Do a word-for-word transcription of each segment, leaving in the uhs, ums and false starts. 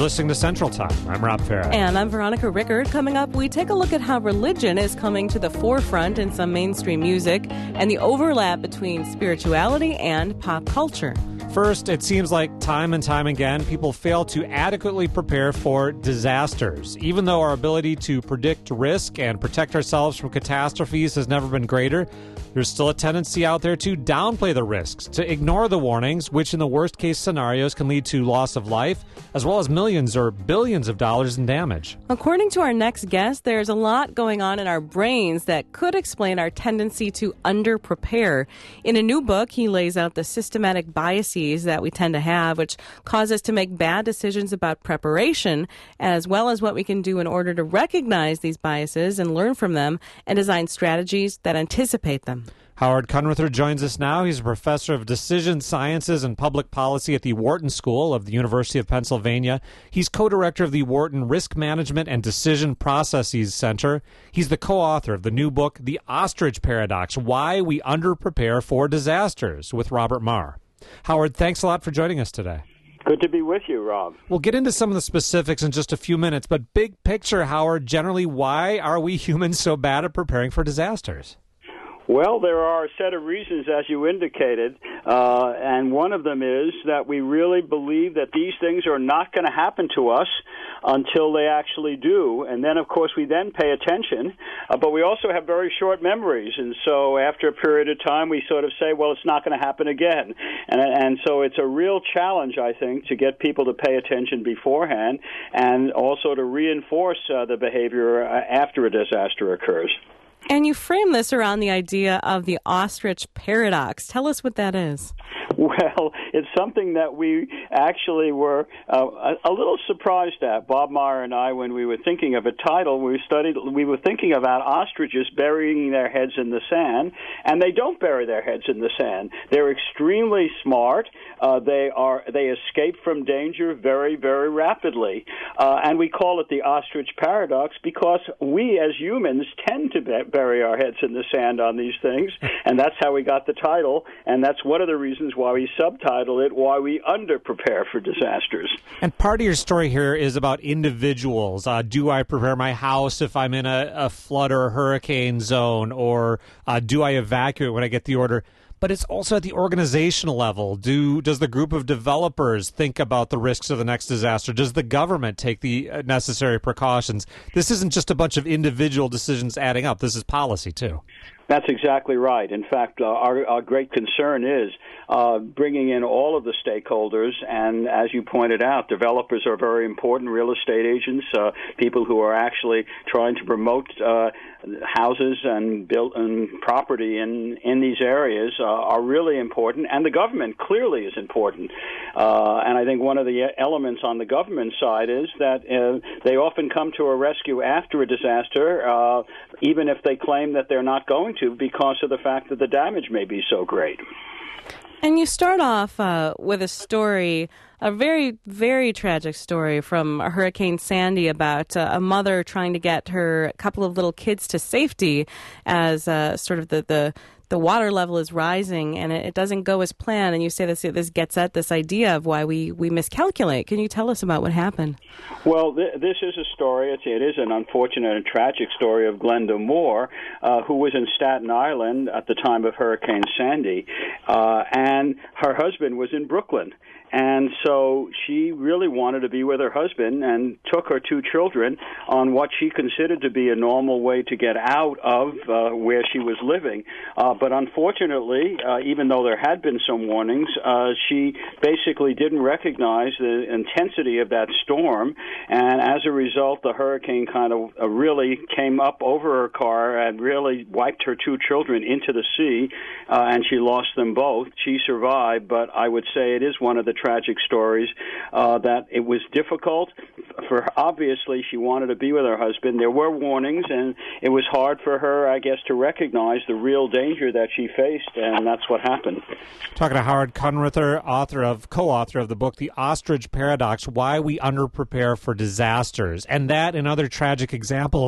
listening to Central Time. I'm Rob Farah. And I'm Veronica Rickard. Coming up, we take a look at how religion is coming to the forefront in some mainstream music and the overlap between spirituality and pop culture. First, it seems like time and time again, people fail to adequately prepare for disasters. Even though our ability to predict risk and protect ourselves from catastrophes has never been greater, there's still a tendency out there to downplay the risks, to ignore the warnings, which in the worst-case scenarios can lead to loss of life, as well as millions or billions of dollars in damage. According to our next guest, there's a lot going on in our brains that could explain our tendency to under-prepare. In a new book, he lays out the systematic biases that we tend to have, which cause us to make bad decisions about preparation, as well as what we can do in order to recognize these biases and learn from them and design strategies that anticipate them. Howard Kunrather joins us now. He's a professor of decision sciences and public policy at the Wharton School of the University of Pennsylvania. He's co-director of the Wharton Risk Management and Decision Processes Center. He's the co-author of the new book, The Ostrich Paradox, Why We Underprepare for Disasters, with Robert Marr. Howard, thanks a lot for joining us today. Good to be with you, Rob. We'll get into some of the specifics in just a few minutes, but big picture, Howard, generally, why are we humans so bad at preparing for disasters? Well, there are a set of reasons, as you indicated, uh, and one of them is that we really believe that these things are not going to happen to us until they actually do, and then, of course, we then pay attention, uh, but we also have very short memories, and so after a period of time, we sort of say, well, it's not going to happen again, and, and so it's a real challenge, I think, to get people to pay attention beforehand and also to reinforce uh, the behavior uh, after a disaster occurs. And you frame this around the idea of the ostrich paradox. Tell us what that is. Well, it's something that we actually were uh, a, a little surprised at. Bob Marr and I, when we were thinking of a title, we studied. We were thinking about ostriches burying their heads in the sand, and they don't bury their heads in the sand. They're extremely smart. Uh, they are. They escape from danger very, very rapidly, uh, and we call it the ostrich paradox because we, as humans, tend to be- bury our heads in the sand on these things, and that's how we got the title, and that's one of the reasons why we subtitle it, Why We Under-Prepare for Disasters. And part of your story here is about individuals. Uh, do I prepare my house if I'm in a, a flood or a hurricane zone, or uh, do I evacuate when I get the order? But it's also at the organizational level. Do Does the group of developers think about the risks of the next disaster? Does the government take the necessary precautions? This isn't just a bunch of individual decisions adding up. This is policy, too. That's exactly right. In fact, uh, our, our great concern is uh, bringing in all of the stakeholders, and as you pointed out, developers are very important, real estate agents, uh, people who are actually trying to promote uh, houses and build and property in, in these areas uh, are really important, and the government clearly is important. Uh, and I think one of the elements on the government side is that uh, they often come to a rescue after a disaster, uh, even if they claim that they're not going to, because of the fact that the damage may be so great. And you start off uh, with a story, a very, very tragic story from Hurricane Sandy about uh, a mother trying to get her couple of little kids to safety as uh, sort of the, the the water level is rising and it, it doesn't go as planned. And you say this this gets at this idea of why we, we miscalculate. Can you tell us about what happened? Well, th- this is a story. It's, it is an unfortunate and tragic story of Glenda Moore, uh, who was in Staten Island at the time of Hurricane Sandy, uh, and her husband was in Brooklyn. And so she really wanted to be with her husband and took her two children on what she considered to be a normal way to get out of uh, where she was living. Uh, but unfortunately, uh, even though there had been some warnings, uh, she basically didn't recognize the intensity of that storm. And as a result, the hurricane kind of uh, really came up over her car and really wiped her two children into the sea, uh, and she lost them both. She survived, but I would say it is one of the tragic stories, uh, that it was difficult for her. Obviously, she wanted to be with her husband. There were warnings, and it was hard for her, I guess, to recognize the real danger that she faced, and that's what happened. Talking to Howard Kunrather, author of, co-author of the book, The Ostrich Paradox, Why We Underprepare for Disasters. And that and other tragic examples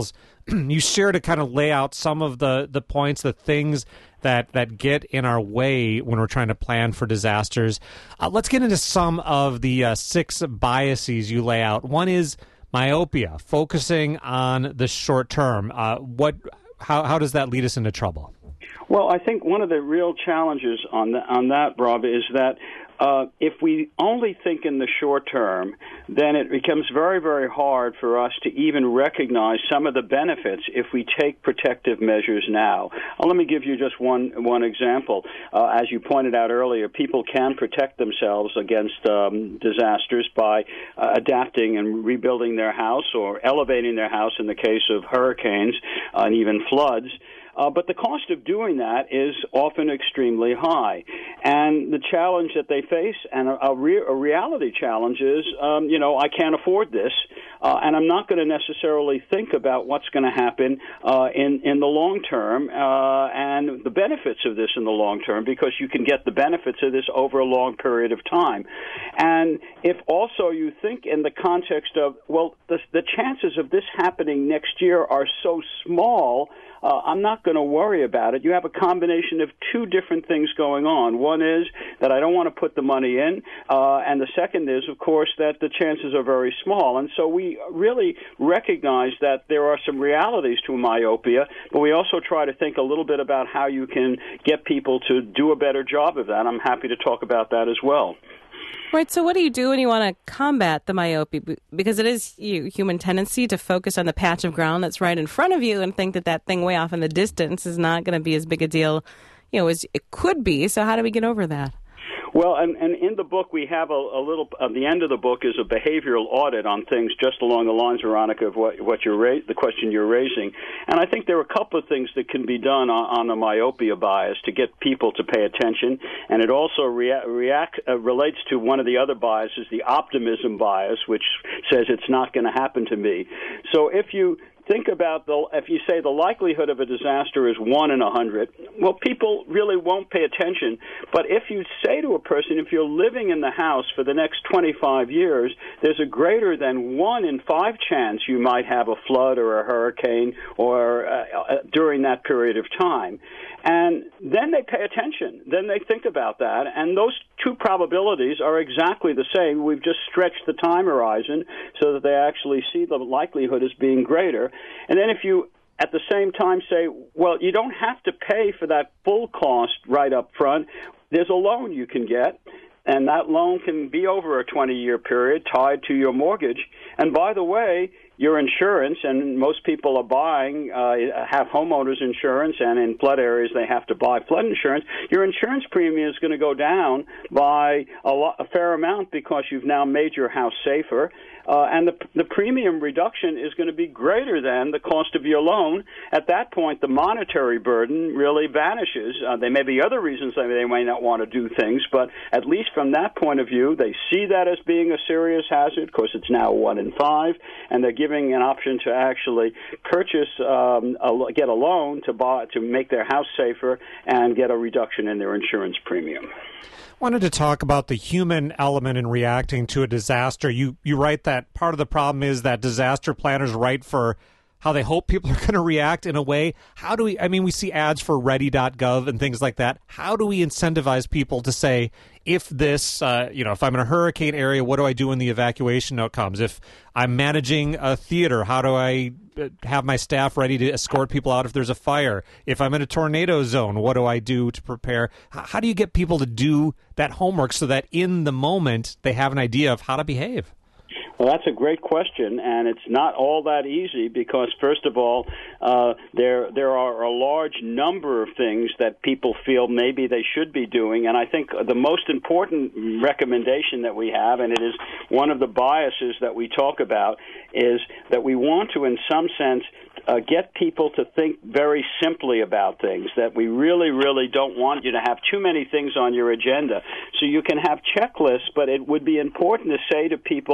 you share to kind of lay out some of the, the points, the things that, that get in our way when we're trying to plan for disasters. Uh, let's get into some of the uh, six biases you lay out. One is myopia, focusing on the short term. Uh, what, how, how does that lead us into trouble? Well, I think one of the real challenges on the, on that, Rob, is that uh, if we only think in the short term, then it becomes very, very hard for us to even recognize some of the benefits if we take protective measures now. Uh, let me give you just one one example. Uh, as you pointed out earlier, people can protect themselves against um, disasters by uh, adapting and rebuilding their house or elevating their house in the case of hurricanes uh, and even floods. Uh, but the cost of doing that is often extremely high. And the challenge that they face, and a, a, re- a reality challenge is, um, you know, I can't afford this, uh, and I'm not going to necessarily think about what's going to happen uh, in, in the long term uh, and the benefits of this in the long term, because you can get the benefits of this over a long period of time. And if also you think in the context of, well, the, the chances of this happening next year are so small, Uh, I'm not going to worry about it. You have a combination of two different things going on. One is that I don't want to put the money in, uh, and the second is, of course, that the chances are very small. And so we really recognize that there are some realities to myopia, but we also try to think a little bit about how you can get people to do a better job of that. I'm happy to talk about that as well. Right, so what do you do when you want to combat the myopia? Because it is you, human tendency to focus on the patch of ground that's right in front of you and think that that thing way off in the distance is not going to be as big a deal, you know, as it could be. So how do we get over that? Well, and, and in the book, we have a, a little, at the end of the book is a behavioral audit on things just along the lines, Veronica, of what, what you're ra- the question you're raising. And I think there are a couple of things that can be done on, on the myopia bias to get people to pay attention. And it also rea- react, uh, relates to one of the other biases, the optimism bias, which says it's not going to happen to me. So if you think about the, if you say the likelihood of a disaster is one in a hundred, well, people really won't pay attention. But if you say to a person, if you're living in the house for the next twenty-five years, there's a greater than one in five chance you might have a flood or a hurricane or uh, uh, during that period of time. And then they pay attention. Then they think about that. And those two probabilities are exactly the same. We've just stretched the time horizon so that they actually see the likelihood as being greater. And then if you at the same time say, well, you don't have to pay for that full cost right up front. There's a loan you can get, and that loan can be over a twenty-year period tied to your mortgage. And by the way, your insurance, and most people are buying, uh, have homeowners insurance, and in flood areas they have to buy flood insurance. Your insurance premium is going to go down by a, lot, a fair amount because you've now made your house safer. Uh, and the, the premium reduction is going to be greater than the cost of your loan. At that point, the monetary burden really vanishes. Uh, there may be other reasons that they may not want to do things, but at least from that point of view, they see that as being a serious hazard. Of course, it's now one in five, and they're giving an option to actually purchase, um, a, get a loan to buy to make their house safer and get a reduction in their insurance premium. Wanted to talk about the human element in reacting to a disaster. You you write that part of the problem is that disaster planners write for how they hope people are going to react in a way. How do we, I mean, we see ads for ready dot gov and things like that. How do we incentivize people to say, if this, uh, you know, if I'm in a hurricane area, what do I do when the evacuation note comes? If I'm managing a theater, how do I have my staff ready to escort people out if there's a fire? If I'm in a tornado zone, what do I do to prepare? How do you get people to do that homework so that in the moment they have an idea of how to behave? Well, that's a great question, and it's not all that easy because, first of all, uh, there there are a large number of things that people feel maybe they should be doing, and I think the most important recommendation that we have, and it is one of the biases that we talk about, is that we want to, in some sense, uh, get people to think very simply about things, that we really, really don't want you to have too many things on your agenda. So you can have checklists, but it would be important to say to people, here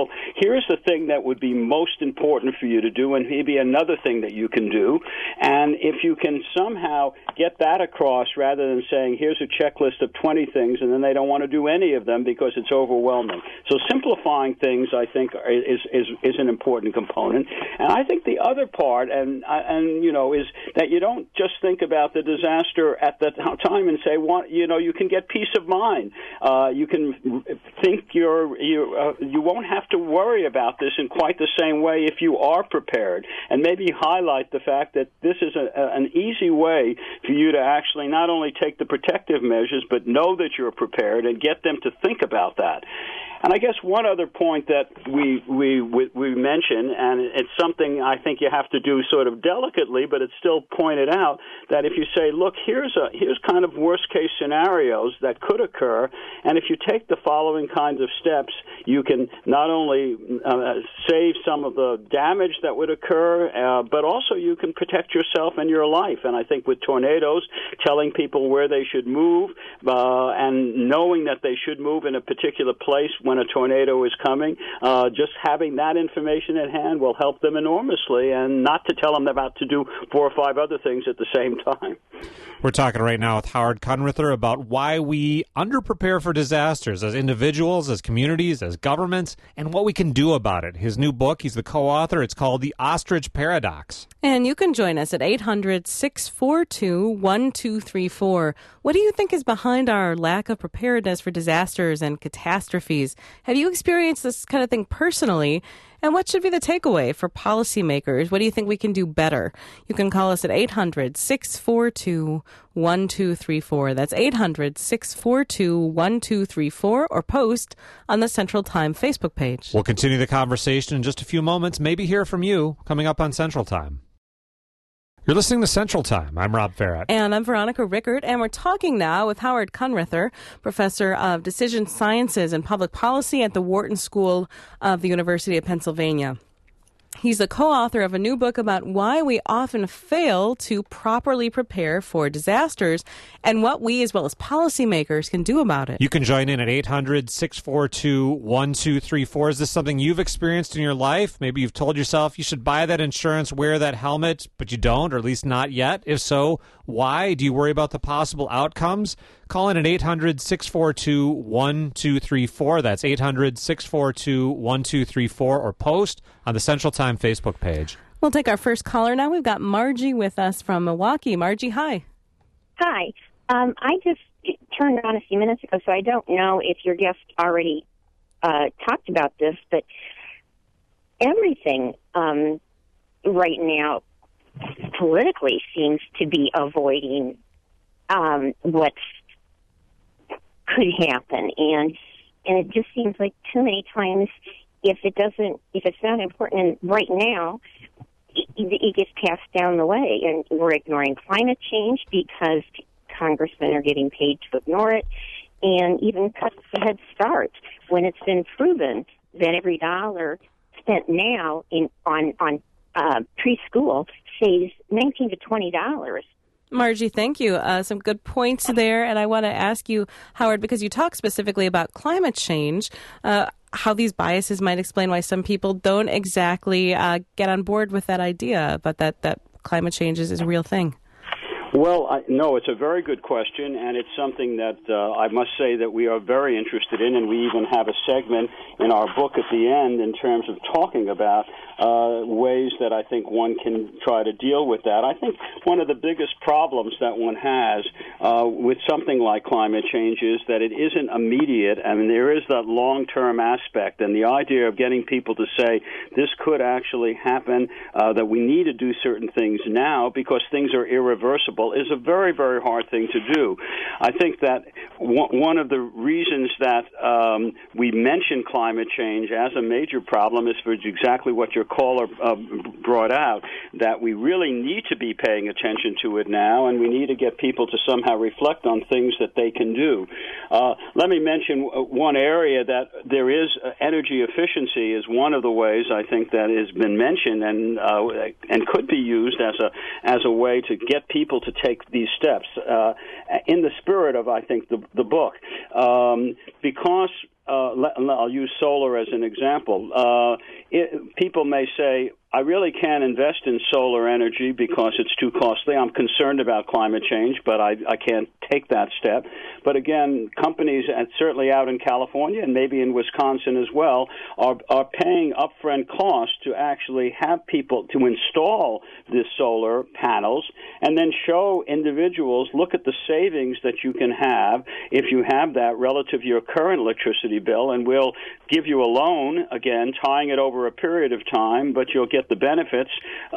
here's the thing that would be most important for you to do, and maybe another thing that you can do. And if you can somehow get that across rather than saying, here's a checklist of twenty things, and then they don't want to do any of them because it's overwhelming. So simplifying things, I think, is is, is an important component. And I think the other part, and, and you know, is that you don't just think about the disaster at the time and say, well, you know, you can get peace of mind. Uh, you can think you're, you, uh, you won't have to worry about this in quite the same way if you are prepared. And maybe highlight the fact that this is a, a, an easy way for you to actually not only take the protective measures, but know that you're prepared and get them to think about that. And I guess one other point that we we we mention, and it's something I think you have to do sort of delicately, but it's still pointed out, that if you say, look, here's a here's kind of worst case scenarios that could occur, and if you take the following kinds of steps, you can not only uh, save some of the damage that would occur, uh, but also you can protect yourself and your life. And I think with tornadoes, telling people where they should move uh, and knowing that they should move in a particular place when a tornado is coming, uh, just having that information at hand will help them enormously, and not to tell them about to do four or five other things at the same time. We're talking right now with Howard Kunrether about why we underprepare for disasters as individuals, as communities, as governments, and what we can do about it. His new book, he's the co-author, it's called The Ostrich Paradox. And you can join us at eight hundred, six four two, one two three four. What do you think is behind our lack of preparedness for disasters and catastrophes? Have you experienced this kind of thing personally? And what should be the takeaway for policymakers? What do you think we can do better? You can call us at eight hundred, six four two, one two three four. That's eight hundred, six four two, one two three four, or post on the Central Time Facebook page. We'll continue the conversation in just a few moments, maybe hear from you coming up on Central Time. You're listening to Central Time. I'm Rob Farrett. And I'm Veronica Rickert, and we're talking now with Howard Kunrether, Professor of Decision Sciences and Public Policy at the Wharton School of the University of Pennsylvania. He's the co-author of a new book about why we often fail to properly prepare for disasters and what we, as well as policymakers, can do about it. You can join in at eight hundred, six four two, one two three four. Is this something you've experienced in your life? Maybe you've told yourself you should buy that insurance, wear that helmet, but you don't, or at least not yet. If so, why? Do you worry about the possible outcomes? Call in at eight hundred, six four two, one two three four. That's eight hundred, six four two, one two three four, or post on the Central Time Facebook page. We'll take our first caller now. We've got Margie with us from Milwaukee. Margie, hi. Hi. Um, I just turned on a few minutes ago, so I don't know if your guest already uh, talked about this, but everything um, right now politically seems to be avoiding um, what's could happen, and and it just seems like too many times, if it doesn't, if it's not important right now, it, it gets passed down the way, and we're ignoring climate change because congressmen are getting paid to ignore it, and even cuts the Head Start when it's been proven that every dollar spent now in on on uh, preschool saves nineteen to twenty dollars. Margie, thank you. Uh, some good points there. And I want to ask you, Howard, because you talk specifically about climate change, uh, how these biases might explain why some people don't exactly uh, get on board with that idea, but that, that climate change is, is a real thing. Well, I, no, it's a very good question, and it's something that uh, I must say that we are very interested in, and we even have a segment in our book at the end in terms of talking about uh, ways that I think one can try to deal with that. I think one of the biggest problems that one has uh, with something like climate change is that it isn't immediate. I mean, there is that long-term aspect, and the idea of getting people to say this could actually happen, uh, that we need to do certain things now because things are irreversible, is a very, very hard thing to do. I think that one of the reasons that um, we mention climate change as a major problem is for exactly what your caller uh, brought out, that we really need to be paying attention to it now, and we need to get people to somehow reflect on things that they can do. Uh, let me mention one area that there is uh, energy efficiency is one of the ways I think that has been mentioned and uh, and could be used as a as a way to get people to to take these steps uh, in the spirit of, I think, the, the book. Um, because uh, I'll use solar as an example. Uh, it, people may say, I really can't invest in solar energy because it's too costly. I'm concerned about climate change, but I, I can't take that step. But again, companies, and certainly out in California and maybe in Wisconsin as well, are, are paying upfront costs to actually have people to install the solar panels and then show individuals, look at the savings that you can have if you have that relative to your current electricity bill, and we'll give you a loan, again, tying it over a period of time, but you'll get the benefits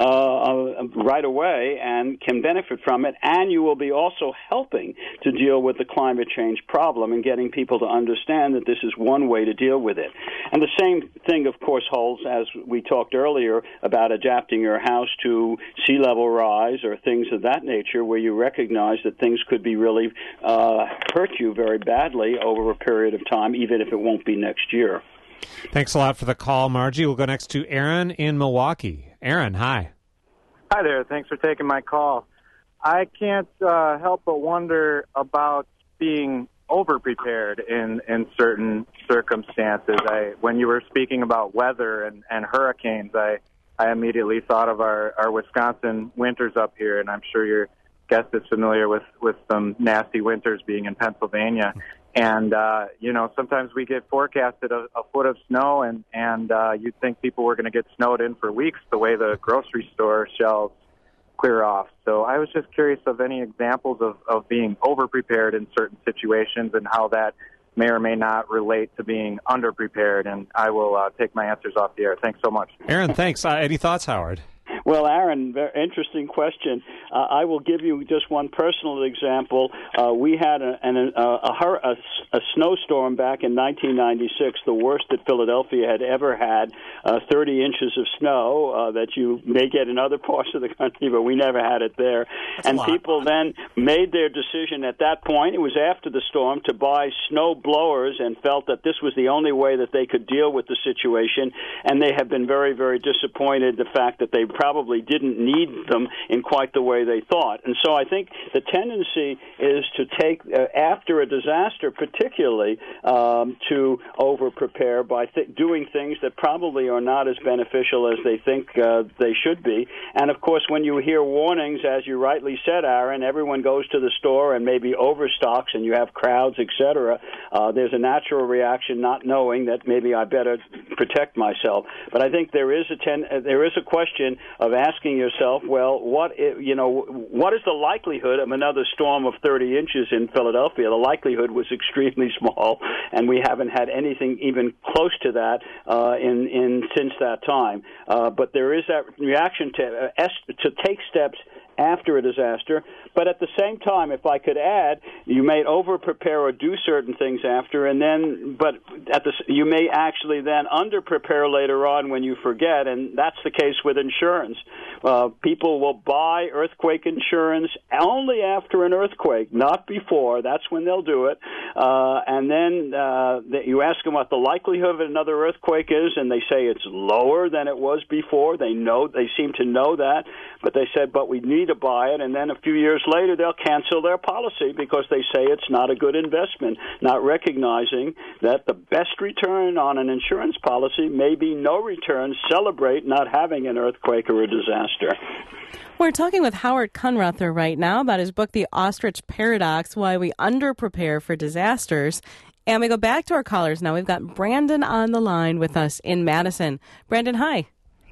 uh, right away and can benefit from it, and you will be also helping to deal with the climate change problem and getting people to understand that this is one way to deal with it. And the same thing, of course, holds as we talked earlier about adapting your house to sea level rise or things of that nature, where you recognize that things could be really uh, hurt you very badly over a period of time, even if it won't be next year. Thanks a lot for the call, Margie. We'll go next to Aaron in Milwaukee. Aaron, hi. Hi there. Thanks for taking my call. I can't uh, help but wonder about being over-prepared in, in certain circumstances. I, when you were speaking about weather and, and hurricanes, I, I immediately thought of our, our Wisconsin winters up here, and I'm sure your guest is familiar with, with some nasty winters being in Pennsylvania. And, uh, you know, sometimes we get forecasted a, a foot of snow, and, and uh, you'd think people were going to get snowed in for weeks the way the grocery store shelves clear off. So I was just curious of any examples of, of being over-prepared in certain situations and how that may or may not relate to being under-prepared. And I will uh, take my answers off the air. Thanks so much. Aaron, thanks. Uh, any thoughts, Howard? Well, Aaron, very interesting question. Uh, I will give you just one personal example. Uh, we had a, an, a, a, a, a snowstorm back in nineteen ninety-six, the worst that Philadelphia had ever had, uh, thirty inches of snow uh, that you may get in other parts of the country, but we never had it there. That's and people then made their decision at that point, it was after the storm, to buy snow blowers and felt that this was the only way that they could deal with the situation, and they have been very, very disappointed the fact that they probably didn't need them in quite the way they thought. And so I think the tendency is to take, uh, after a disaster particularly, um, to over-prepare by th- doing things that probably are not as beneficial as they think uh, they should be. And, of course, when you hear warnings, as you rightly said, Aaron, everyone goes to the store and maybe overstocks and you have crowds, et cetera, uh, there's a natural reaction not knowing that maybe I better protect myself. But I think there is a ten- uh, there is a question of asking yourself, well, what I- you know, what is the likelihood of another storm of thirty inches in Philadelphia? The likelihood was extremely small, and we haven't had anything even close to that uh, in in since that time. Uh, but there is that reaction to uh, to take steps after a disaster. But at the same time, if I could add, you may over-prepare or do certain things after, and then, but at the, you may actually then under-prepare later on when you forget, and that's the case with insurance. Uh, people will buy earthquake insurance only after an earthquake, not before. That's when they'll do it. Uh, and then uh, you ask them what the likelihood of another earthquake is, and they say it's lower than it was before. They know, they seem to know that, but they said, but we need to buy it, and then a few years later they'll cancel their policy because they say it's not a good investment, not recognizing that the best return on an insurance policy may be no return. Celebrate not having an earthquake or a disaster. We're talking with Howard Kunrather right now about his book, The Ostrich Paradox, Why We Under-Prepare for Disasters. And we go back to our callers now. We've got Brandon on the line with us in Madison. Brandon, hi.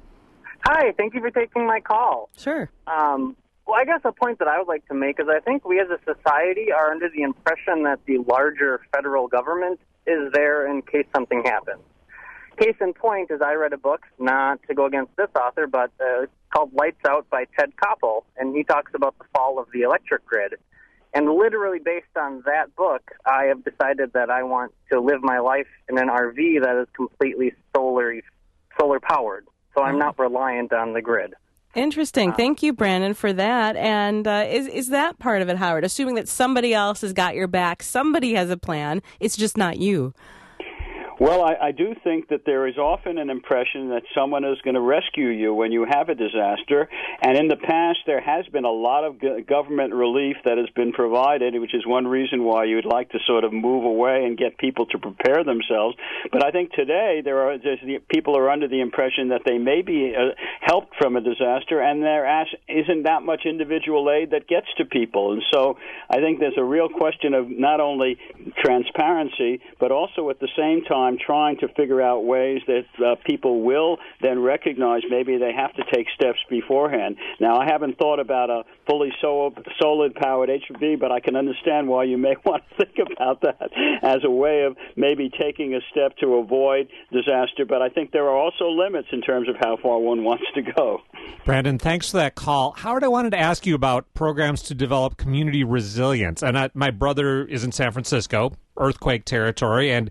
Hi, thank you for taking my call. Sure. Um, well, I guess a point that I would like to make is I think we as a society are under the impression that the larger federal government is there in case something happens. Case in point is I read a book, not to go against this author, but uh, called Lights Out by Ted Koppel, and he talks about the fall of the electric grid. And literally based on that book, I have decided that I want to live my life in an R V that is completely solar solar powered. So I'm not reliant on the grid. Interesting. Thank you, Brandon, for that. And uh, is is that part of it, Howard? Assuming that somebody else has got your back, somebody has a plan, it's just not you. Well, I, I do think that there is often an impression that someone is going to rescue you when you have a disaster, and in the past there has been a lot of g- government relief that has been provided, which is one reason why you would like to sort of move away and get people to prepare themselves. But I think today there are just the, people are under the impression that they may be uh, helped from a disaster, and there as, isn't that much individual aid that gets to people. And so I think there's a real question of not only transparency, but also at the same time trying to figure out ways that uh, people will then recognize maybe they have to take steps beforehand. Now, I haven't thought about a fully solar-powered H V, but I can understand why you may want to think about that as a way of maybe taking a step to avoid disaster. But I think there are also limits in terms of how far one wants to go. Brandon, thanks for that call. Howard, I wanted to ask you about programs to develop community resilience. And I, my brother is in San Francisco, earthquake territory, and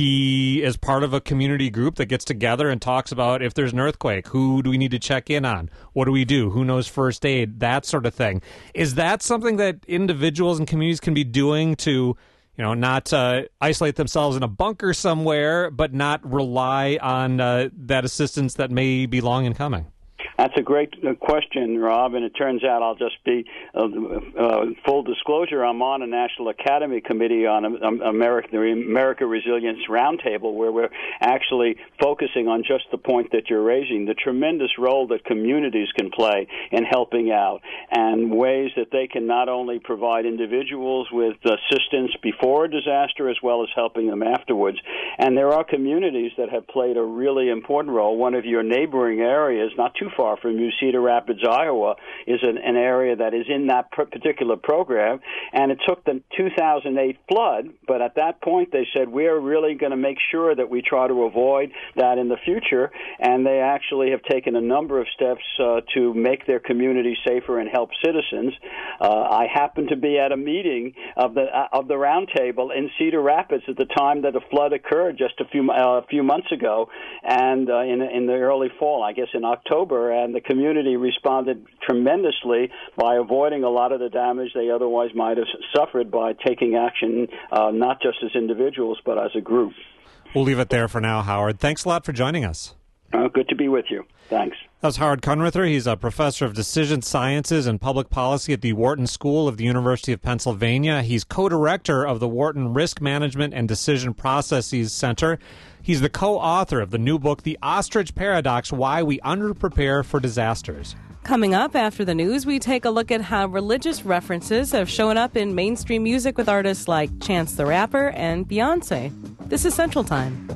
he is part of a community group that gets together and talks about if there's an earthquake, who do we need to check in on? What do we do? Who knows first aid? That sort of thing. Is that something that individuals and communities can be doing to, you know, not uh, isolate themselves in a bunker somewhere, but not rely on uh, that assistance that may be long in coming? That's a great question, Rob, and it turns out I'll just be uh, uh, full disclosure. I'm on a National Academy Committee on um, America, the America Resilience Roundtable, where we're actually focusing on just the point that you're raising, the tremendous role that communities can play in helping out, and ways that they can not only provide individuals with assistance before a disaster as well as helping them afterwards. And there are communities that have played a really important role. One of your neighboring areas, not too far from you, Cedar Rapids, Iowa, is an, an area that is in that particular program, and it took the two thousand eight flood, but at that point they said, we're really going to make sure that we try to avoid that in the future, and they actually have taken a number of steps uh, to make their community safer and help citizens. Uh, I happened to be at a meeting of the uh, of the roundtable in Cedar Rapids at the time that the flood occurred just a few uh, a few months ago, and uh, in in the early fall, I guess in October. And the community responded tremendously by avoiding a lot of the damage they otherwise might have suffered by taking action, uh, not just as individuals, but as a group. We'll leave it there for now, Howard. Thanks a lot for joining us. Uh, good to be with you. Thanks. That was Howard Kunrither. He's a professor of decision sciences and public policy at the Wharton School of the University of Pennsylvania. He's co-director of the Wharton Risk Management and Decision Processes Center. He's the co-author of the new book, The Ostrich Paradox, Why We Underprepare for Disasters. Coming up after the news, we take a look at how religious references have shown up in mainstream music with artists like Chance the Rapper and Beyonce. This is Central Time.